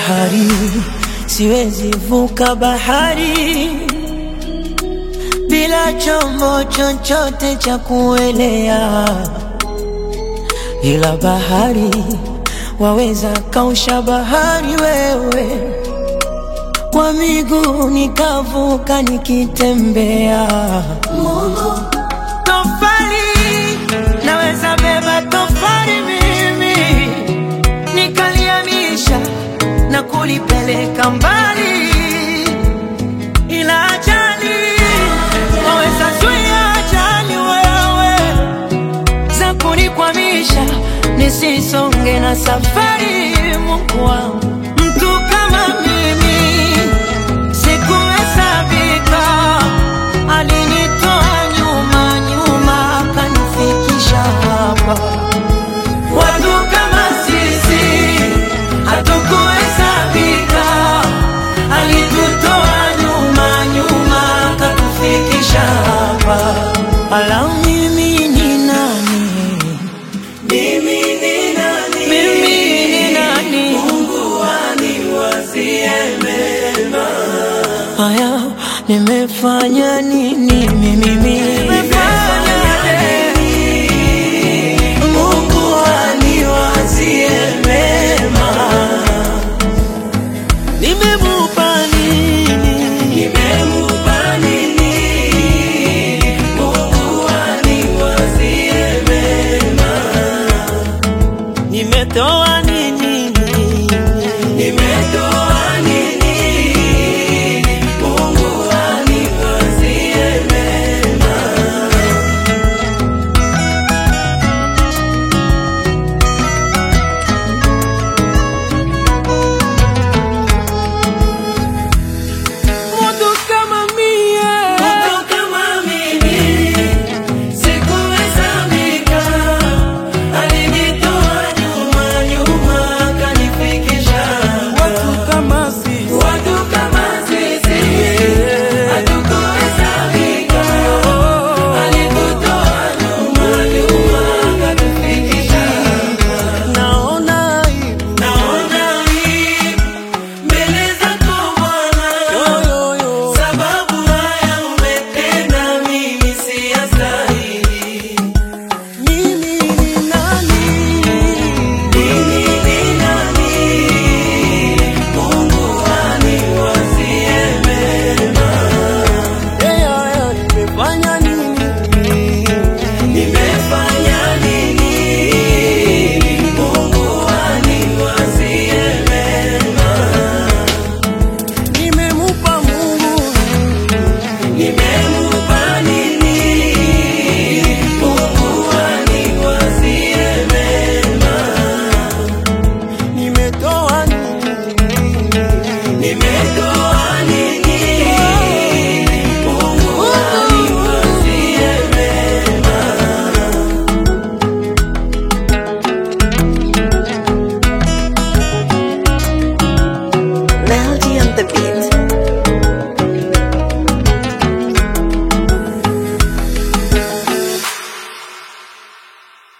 bahari, siwezi vuka bahari bila chombo chochote cha kuelea. Ila bahari waweza kausha bahari wewe, kwa miguu nikavuka nikitembea. Tofali naweza beba tofali mimi, nikaliamisha na kulipeleka mbali. Ila ajali waweza zuia ajali wewe, za kunikwamisha nisisonge na safari. Mungu wangu, mtu kama mimi sikuhesabika, alinitoa nyuma nyuma akanifikisha hapa. Watu kama sisi hatukuhesabika, alitutoa nyuma nyuma akatufikisha hapa. Ala, mimi ni nani? Mimi ni nani? Mimi ni nani? Mungu aniwazie mema. Haya, nimefanya nini mimi?